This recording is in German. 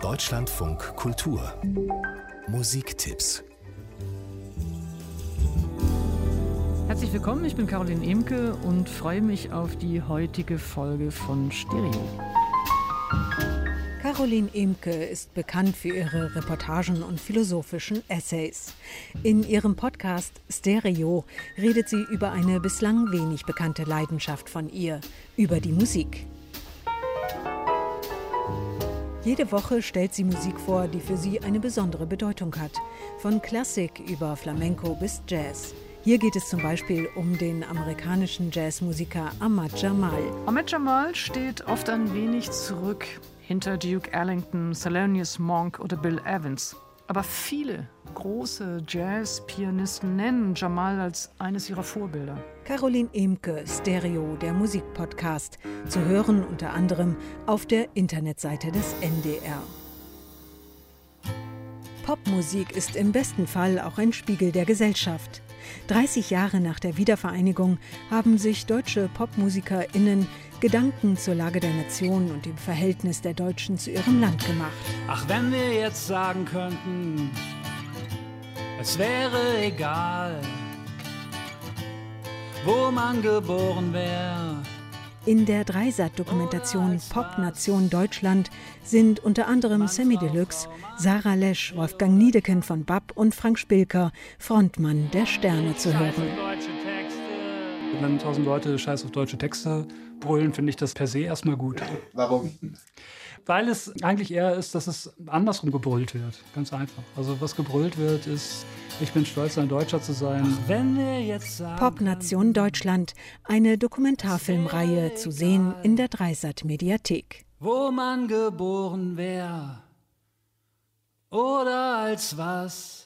Deutschlandfunk Kultur Musiktipps. Herzlich willkommen, ich bin Caroline Emke und freue mich auf die heutige Folge von Stereo. Caroline Emke ist bekannt für ihre Reportagen und philosophischen Essays. In ihrem Podcast Stereo redet sie über eine bislang wenig bekannte Leidenschaft von ihr, über die Musik. Jede Woche stellt sie Musik vor, die für sie eine besondere Bedeutung hat. Von Klassik über Flamenco bis Jazz. Hier geht es zum Beispiel um den amerikanischen Jazzmusiker Ahmad Jamal. Ahmad Jamal steht oft ein wenig zurück hinter Duke Ellington, Thelonious Monk oder Bill Evans. Aber viele große Jazz-Pianisten nennen Jamal als eines ihrer Vorbilder. Caroline Emke, Stereo, der Musikpodcast. Zu hören unter anderem auf der Internetseite des NDR. Popmusik ist im besten Fall auch ein Spiegel der Gesellschaft. 30 Jahre nach der Wiedervereinigung haben sich deutsche PopmusikerInnen Gedanken zur Lage der Nation und dem Verhältnis der Deutschen zu ihrem Land gemacht. Ach, wenn wir jetzt sagen könnten, es wäre egal, wo man geboren wäre. In der Dreisat-Dokumentation Popnation Deutschland sind unter anderem Samy Deluxe, Sarah Lesch, Wolfgang Niedecken von BAP und Frank Spilker, Frontmann der Sterne, zu hören. Wenn 1000 Leute Scheiß auf deutsche Texte brüllen, finde ich das per se erstmal gut. Warum? Weil es eigentlich eher ist, dass es andersrum gebrüllt wird. Ganz einfach. Also was gebrüllt wird, ist, ich bin stolz, ein Deutscher zu sein. Ach, wenn wir jetzt sagen, Popnation Deutschland, eine Dokumentarfilmreihe, zu sehen in der Dreisat-Mediathek. Wo man geboren wäre oder als was